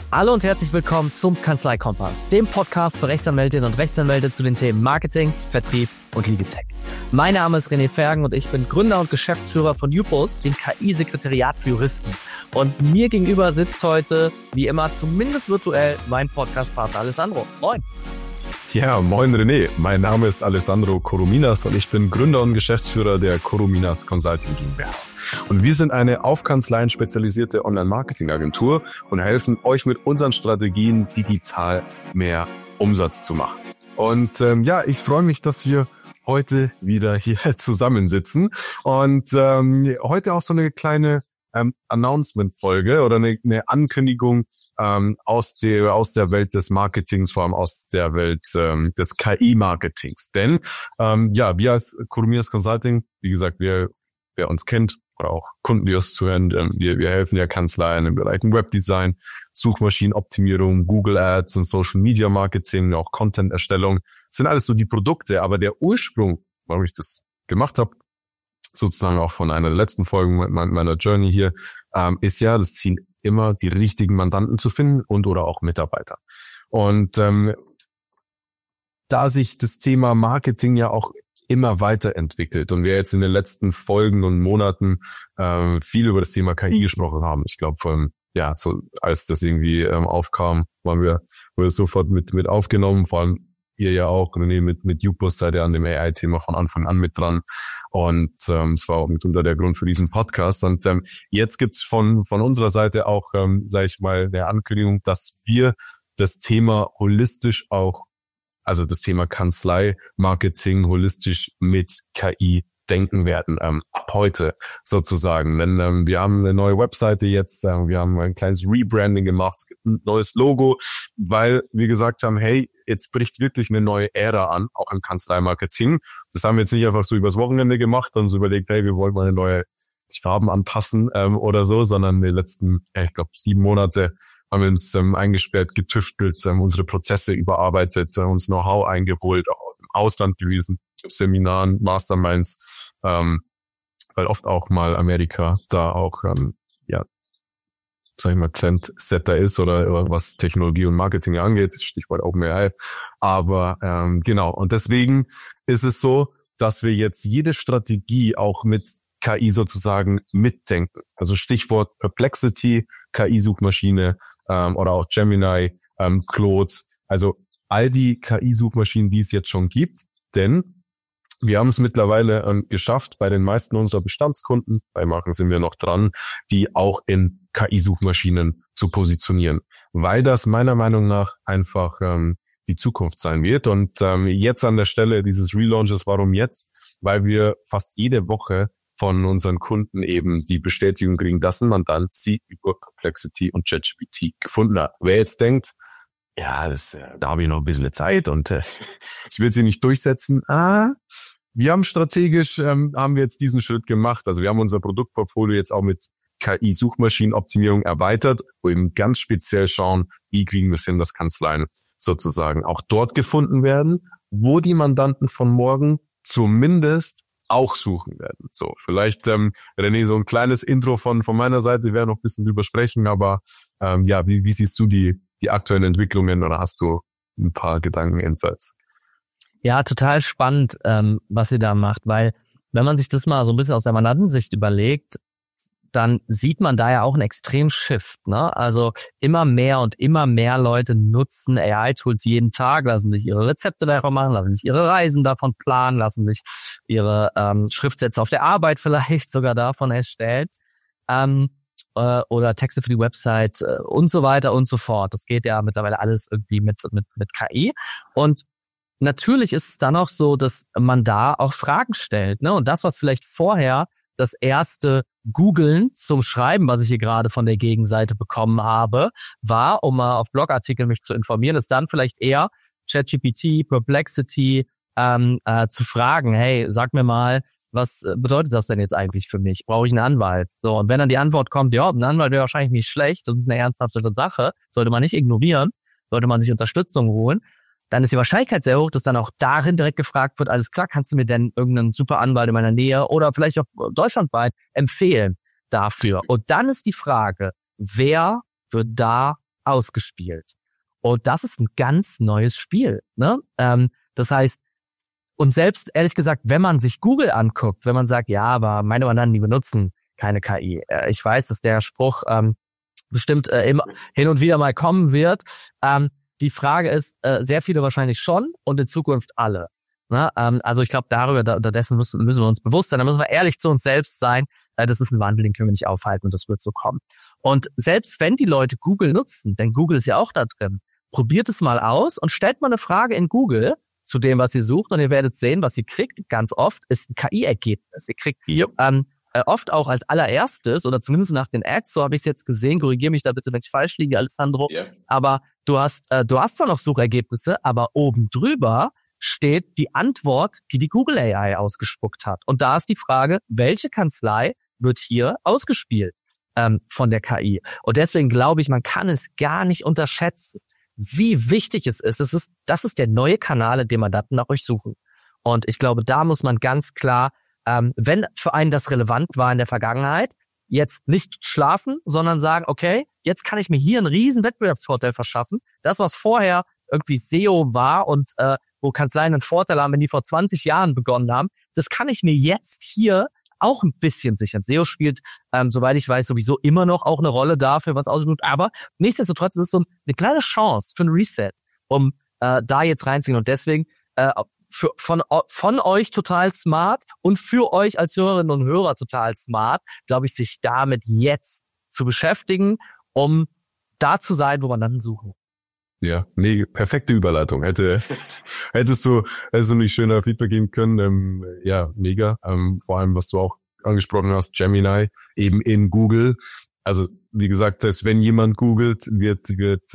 Hallo und herzlich willkommen zum Kanzlei-Kompass, dem Podcast für Rechtsanwältinnen und Rechtsanwälte zu den Themen Marketing, Vertrieb und Legal Tech. Mein Name ist René Fergen und ich bin Gründer und Geschäftsführer von Upos, dem KI-Sekretariat für Juristen. Und mir gegenüber sitzt heute, wie immer, zumindest virtuell, mein Podcast-Partner Alessandro. Moin. Ja, moin René. Mein Name ist Alessandro Corominas und ich bin Gründer und Geschäftsführer der Corominas Consulting GmbH. Und wir sind eine auf Kanzleien spezialisierte Online-Marketing-Agentur und helfen euch mit unseren Strategien digital mehr Umsatz zu machen. Und ich freue mich, dass wir heute wieder hier zusammensitzen und heute auch so eine kleine Announcement-Folge oder eine Ankündigung aus der Welt des Marketings, vor allem aus der Welt des KI-Marketings. Denn wir als Corominas Consulting, wie gesagt, wer uns kennt oder auch Kunden, die uns zuhören, wir helfen ja Kanzleien im Bereich Webdesign, Suchmaschinenoptimierung, Google Ads und Social Media Marketing, auch Content-Erstellung. Das sind alles so die Produkte, aber der Ursprung, warum ich das gemacht habe, sozusagen auch von einer der letzten Folgen meiner Journey hier, ist ja das Ziel, immer die richtigen Mandanten zu finden und oder auch Mitarbeiter. Und da sich das Thema Marketing ja auch immer weiterentwickelt und wir jetzt in den letzten Folgen und Monaten viel über das Thema KI gesprochen haben. Ich glaube, so als das irgendwie aufkam, wurde sofort mit aufgenommen, vor allem ihr ja auch, René, mit Upos seid ihr an dem AI-Thema von Anfang an mit dran. Und es war auch mitunter der Grund für diesen Podcast. Und jetzt gibt's von unserer Seite auch, sage ich mal, eine Ankündigung, dass wir das Thema holistisch auch, also das Thema Kanzlei-Marketing holistisch mit KI denken werden, ab heute sozusagen. Denn wir haben eine neue Webseite jetzt, wir haben ein kleines Rebranding gemacht, es gibt ein neues Logo, weil wir gesagt haben, hey, jetzt bricht wirklich eine neue Ära an, auch im Kanzlei-Marketing. Das haben wir jetzt nicht einfach so übers Wochenende gemacht und so überlegt, hey, wir wollen mal die Farben anpassen oder so, sondern die letzten, 7 Monate haben wir uns eingesperrt, getüftelt, unsere Prozesse überarbeitet, uns Know-how eingeholt, auch im Ausland gewesen, Seminaren, Masterminds, weil oft auch mal Amerika da auch, Trendsetter ist oder was Technologie und Marketing angeht, Stichwort OpenAI. Aber genau, und deswegen ist es so, dass wir jetzt jede Strategie auch mit KI sozusagen mitdenken. Also Stichwort Perplexity, KI-Suchmaschine oder auch Gemini, Claude, also all die KI-Suchmaschinen, die es jetzt schon gibt, denn wir haben es mittlerweile geschafft, bei den meisten unserer Bestandskunden, bei Marken sind wir noch dran, die auch in KI-Suchmaschinen zu positionieren, weil das meiner Meinung nach einfach die Zukunft sein wird. Und jetzt an der Stelle dieses Relaunches, warum jetzt? Weil wir fast jede Woche von unseren Kunden eben die Bestätigung kriegen, dass ein Mandant sie über Perplexity und ChatGPT gefunden hat. Wer jetzt denkt, ja, da habe ich noch ein bisschen Zeit und ich will sie nicht durchsetzen. Wir haben strategisch, haben wir jetzt diesen Schritt gemacht. Also wir haben unser Produktportfolio jetzt auch mit KI-Suchmaschinenoptimierung erweitert, wo eben ganz speziell schauen, wie kriegen wir es hin, dass Kanzleien sozusagen auch dort gefunden werden, wo die Mandanten von morgen zumindest auch suchen werden. So, vielleicht, René, so ein kleines Intro von meiner Seite, wir werden noch ein bisschen drüber sprechen, aber wie siehst du die aktuellen Entwicklungen oder hast du ein paar Gedanken, Insights? Ja, total spannend, was ihr da macht, weil wenn man sich das mal so ein bisschen aus der Mandantensicht überlegt, dann sieht man da ja auch einen extremen Shift, ne? Also immer mehr und immer mehr Leute nutzen AI-Tools jeden Tag, lassen sich ihre Rezepte davon machen, lassen sich ihre Reisen davon planen, lassen sich ihre Schriftsätze auf der Arbeit vielleicht sogar davon erstellen. Oder Texte für die Website und so weiter und so fort. Das geht ja mittlerweile alles irgendwie mit KI. Und natürlich ist es dann auch so, dass man da auch Fragen stellt, ne? Und das, was vielleicht vorher das erste Googlen zum Schreiben, was ich hier gerade von der Gegenseite bekommen habe, war, um mal auf Blogartikeln mich zu informieren, ist dann vielleicht eher ChatGPT, Perplexity zu fragen, hey, sag mir mal, was bedeutet das denn jetzt eigentlich für mich? Brauche ich einen Anwalt? So, und wenn dann die Antwort kommt, ja, ein Anwalt wäre wahrscheinlich nicht schlecht, das ist eine ernsthafte Sache, sollte man nicht ignorieren, sollte man sich Unterstützung holen, dann ist die Wahrscheinlichkeit sehr hoch, dass dann auch darin direkt gefragt wird, alles klar, kannst du mir denn irgendeinen super Anwalt in meiner Nähe oder vielleicht auch deutschlandweit empfehlen dafür? Und dann ist die Frage, wer wird da ausgespielt. Und das ist ein ganz neues Spiel, ne? Das heißt, und selbst ehrlich gesagt, wenn man sich Google anguckt, wenn man sagt, ja, aber meine Mandanten, die benutzen keine KI. Ich weiß, dass der Spruch bestimmt immer hin und wieder mal kommen wird. Die Frage ist, sehr viele wahrscheinlich schon und in Zukunft alle. Ne? Also ich glaube, dessen müssen wir uns bewusst sein. Da müssen wir ehrlich zu uns selbst sein. Das ist ein Wandel, den können wir nicht aufhalten und das wird so kommen. Und selbst wenn die Leute Google nutzen, denn Google ist ja auch da drin, probiert es mal aus und stellt mal eine Frage in Google zu dem, was ihr sucht und ihr werdet sehen, was ihr kriegt. Ganz oft ist ein KI-Ergebnis. Ihr kriegt oft auch als allererstes oder zumindest nach den Ads, so habe ich es jetzt gesehen, korrigiere mich da bitte, wenn ich falsch liege, Alessandro, aber du hast zwar noch Suchergebnisse, aber oben drüber steht die Antwort, die die Google AI ausgespuckt hat. Und da ist die Frage, welche Kanzlei wird hier ausgespielt von der KI? Und deswegen glaube ich, man kann es gar nicht unterschätzen, wie wichtig es ist. Das ist der neue Kanal, in dem Mandanten nach euch suchen. Und ich glaube, da muss man ganz klar, wenn für einen das relevant war in der Vergangenheit, jetzt nicht schlafen, sondern sagen, okay, jetzt kann ich mir hier einen riesen Wettbewerbsvorteil verschaffen. Das, was vorher irgendwie SEO war und wo Kanzleien einen Vorteil haben, wenn die vor 20 Jahren begonnen haben, das kann ich mir jetzt hier auch ein bisschen sichern. SEO spielt, soweit ich weiß, sowieso immer noch auch eine Rolle dafür, was ausgesucht. Aber nichtsdestotrotz ist es so eine kleine Chance für ein Reset, um da jetzt reinzugehen. Und deswegen von euch total smart und für euch als Hörerinnen und Hörer total smart, glaube ich, sich damit jetzt zu beschäftigen, um da zu sein, wo man dann suchen. Ja, nee, perfekte Überleitung. Hättest du nicht schöner Feedback geben können. Ja, mega. Vor allem, was du auch angesprochen hast, Gemini, eben in Google. Also, wie gesagt, selbst wenn jemand googelt, wird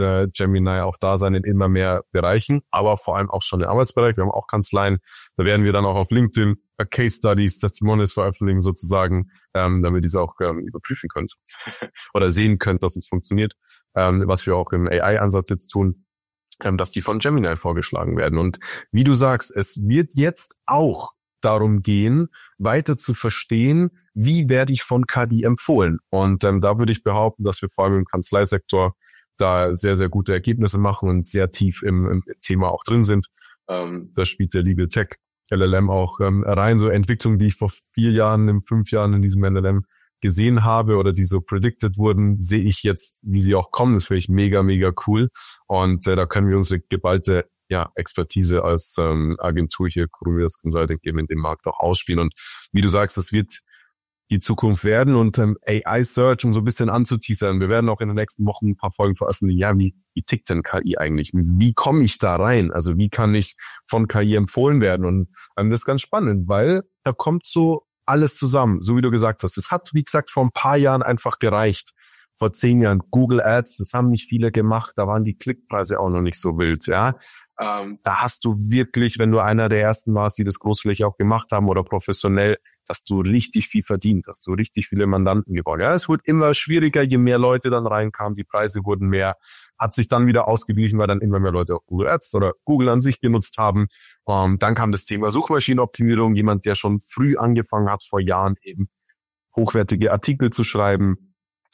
Gemini auch da sein in immer mehr Bereichen, aber vor allem auch schon im Arbeitsbereich. Wir haben auch Kanzleien. Da werden wir dann auch auf LinkedIn Case Studies, Testimonials veröffentlichen sozusagen, damit ihr es auch überprüfen könnt oder sehen könnt, dass es funktioniert. Was wir auch im AI-Ansatz jetzt tun, dass die von Gemini vorgeschlagen werden. Und wie du sagst, es wird jetzt auch darum gehen, weiter zu verstehen, wie werde ich von KI empfohlen. Und da würde ich behaupten, dass wir vor allem im Kanzleisektor da sehr, sehr gute Ergebnisse machen und sehr tief im Thema auch drin sind. Da spielt der Legal Tech LLM auch rein. So Entwicklungen, die ich vor 5 Jahren in diesem LLM gesehen habe oder die so predicted wurden, sehe ich jetzt, wie sie auch kommen. Das finde ich mega, mega cool. Und da können wir unsere geballte Expertise als Agentur hier, Coromidas Consulting, eben in dem Markt auch ausspielen. Und wie du sagst, das wird die Zukunft werden. Und AI Search, um so ein bisschen anzuteasern, wir werden auch in den nächsten Wochen ein paar Folgen veröffentlichen. Ja, wie tickt denn KI eigentlich? Wie komme ich da rein? Also wie kann ich von KI empfohlen werden? Und das ist ganz spannend, weil da kommt so alles zusammen, so wie du gesagt hast. Es hat, wie gesagt, vor ein paar Jahren einfach gereicht. Vor 10 Jahren Google Ads, das haben nicht viele gemacht, da waren die Klickpreise auch noch nicht so wild, ja. Da hast du wirklich, wenn du einer der ersten warst, die das großflächig auch gemacht haben oder professionell, dass du richtig viel verdient, dass du richtig viele Mandanten gewonnen. Ja, es wurde immer schwieriger, je mehr Leute dann reinkamen, die Preise wurden mehr, hat sich dann wieder ausgeglichen, weil dann immer mehr Leute auch Google Ads oder Google an sich genutzt haben. Dann kam das Thema Suchmaschinenoptimierung, jemand, der schon früh angefangen hat, vor Jahren eben hochwertige Artikel zu schreiben,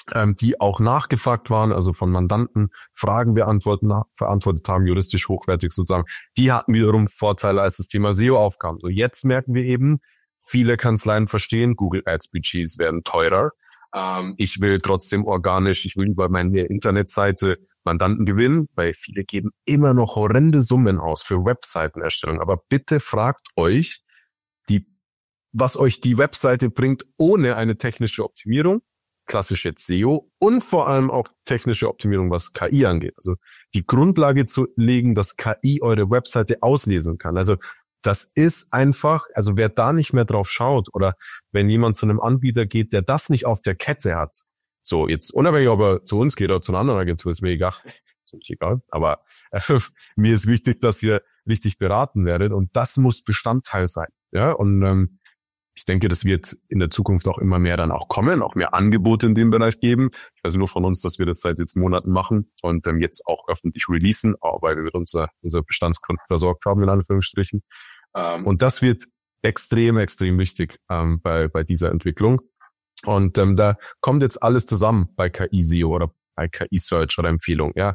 die auch nachgefragt waren, also von Mandanten Fragen verantwortet haben, juristisch hochwertig sozusagen. Die hatten wiederum Vorteile, als das Thema SEO aufkam. So jetzt merken wir eben, viele Kanzleien verstehen, Google Ads Budgets werden teurer. Ich will trotzdem organisch, ich will über meine Internetseite Mandanten gewinnen, weil viele geben immer noch horrende Summen aus für Webseitenerstellung. Aber bitte fragt euch, was euch die Webseite bringt ohne eine technische Optimierung, klassisch jetzt SEO und vor allem auch technische Optimierung, was KI angeht. Also die Grundlage zu legen, dass KI eure Webseite auslesen kann. Also das ist einfach, also wer da nicht mehr drauf schaut oder wenn jemand zu einem Anbieter geht, der das nicht auf der Kette hat, so jetzt unabhängig, ob er zu uns geht oder zu einer anderen Agentur, ist mir egal, ist nicht egal, aber mir ist wichtig, dass ihr richtig beraten werdet und das muss Bestandteil sein. Ja, und ich denke, das wird in der Zukunft auch immer mehr dann auch kommen, auch mehr Angebote in dem Bereich geben. Ich weiß nur von uns, dass wir das seit jetzt Monaten machen und jetzt auch öffentlich releasen, weil wir mit unser Bestandskunden versorgt haben, in Anführungsstrichen. Und das wird extrem, extrem wichtig bei dieser Entwicklung. Und da kommt jetzt alles zusammen bei KI-SEO oder bei KI-Search oder Empfehlung, ja.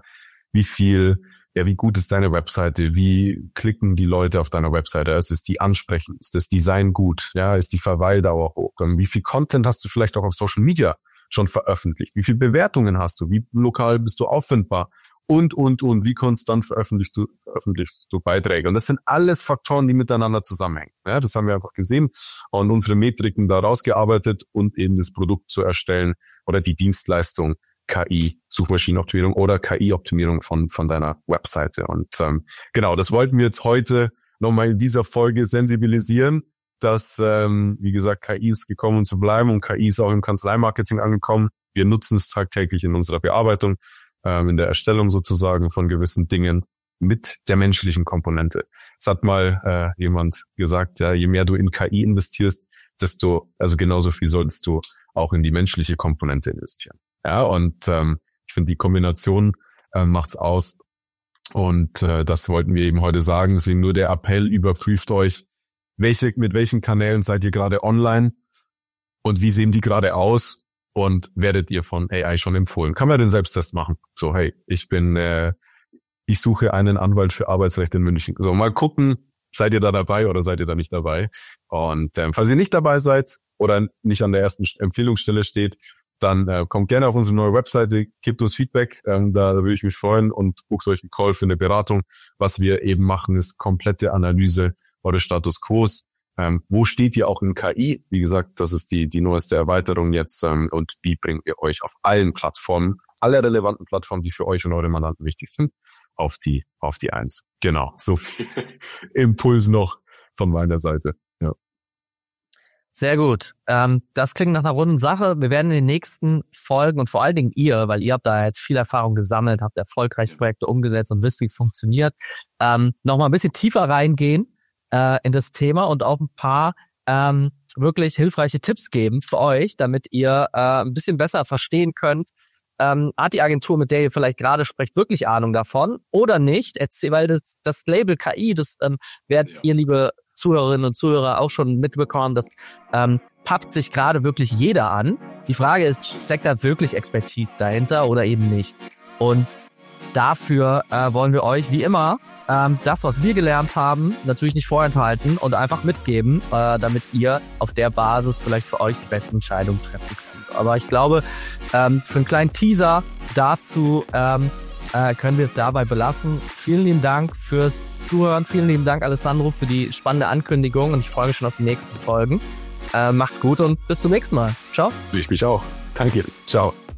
Wie gut ist deine Webseite? Wie klicken die Leute auf deiner Webseite? Ist die ansprechend? Ist das Design gut? Ja, ist die Verweildauer hoch? Wie viel Content hast du vielleicht auch auf Social Media schon veröffentlicht? Wie viele Bewertungen hast du? Wie lokal bist du auffindbar? Und. Wie konstant veröffentlichst du Beiträge? Und das sind alles Faktoren, die miteinander zusammenhängen. Ja, das haben wir einfach gesehen und unsere Metriken da rausgearbeitet und eben das Produkt zu erstellen oder die Dienstleistung KI-Suchmaschinenoptimierung oder KI-Optimierung von deiner Webseite. Und genau, das wollten wir jetzt heute nochmal in dieser Folge sensibilisieren, dass, wie gesagt, KI ist gekommen, um zu bleiben und KI ist auch im Kanzleimarketing angekommen. Wir nutzen es tagtäglich in unserer Bearbeitung, in der Erstellung sozusagen von gewissen Dingen mit der menschlichen Komponente. Es hat mal jemand gesagt, ja, je mehr du in KI investierst, also genauso viel solltest du auch in die menschliche Komponente investieren. Ja, und ich finde, die Kombination macht's aus. Und das wollten wir eben heute sagen. Deswegen nur der Appell, überprüft euch, mit welchen Kanälen seid ihr gerade online und wie sehen die gerade aus und werdet ihr von AI schon empfohlen. Kann man den Selbsttest machen. So, hey, ich suche einen Anwalt für Arbeitsrecht in München. So, mal gucken, seid ihr da dabei oder seid ihr da nicht dabei? Und falls ihr nicht dabei seid oder nicht an der ersten Empfehlungsstelle steht, dann kommt gerne auf unsere neue Webseite, gebt uns Feedback, da würde ich mich freuen und bucht euch einen Call für eine Beratung. Was wir eben machen, ist komplette Analyse eures Status Quos. Wo steht ihr auch in KI? Wie gesagt, das ist die neueste Erweiterung jetzt und wie bringen wir euch auf allen Plattformen, alle relevanten Plattformen, die für euch und eure Mandanten wichtig sind, auf die Eins. Genau, so viel Impuls noch von meiner Seite. Ja. Sehr gut. Das klingt nach einer runden Sache. Wir werden in den nächsten Folgen und vor allen Dingen ihr, weil ihr habt da jetzt viel Erfahrung gesammelt, habt erfolgreich Projekte umgesetzt und wisst, wie es funktioniert, nochmal ein bisschen tiefer reingehen in das Thema und auch ein paar wirklich hilfreiche Tipps geben für euch, damit ihr ein bisschen besser verstehen könnt, hat die Agentur, mit der ihr vielleicht gerade sprecht, wirklich Ahnung davon oder nicht? Weil das Label KI, das werdet ihr, liebe Zuhörerinnen und Zuhörer, auch schon mitbekommen, das pappt sich gerade wirklich jeder an. Die Frage ist, steckt da wirklich Expertise dahinter oder eben nicht? Und dafür wollen wir euch wie immer das, was wir gelernt haben, natürlich nicht vorenthalten und einfach mitgeben, damit ihr auf der Basis vielleicht für euch die besten Entscheidungen treffen könnt. Aber ich glaube, für einen kleinen Teaser dazu können wir es dabei belassen. Vielen lieben Dank fürs Zuhören. Vielen lieben Dank, Alessandro, für die spannende Ankündigung und ich freue mich schon auf die nächsten Folgen. Macht's gut und bis zum nächsten Mal. Ciao. Ich mich auch. Danke. Ciao.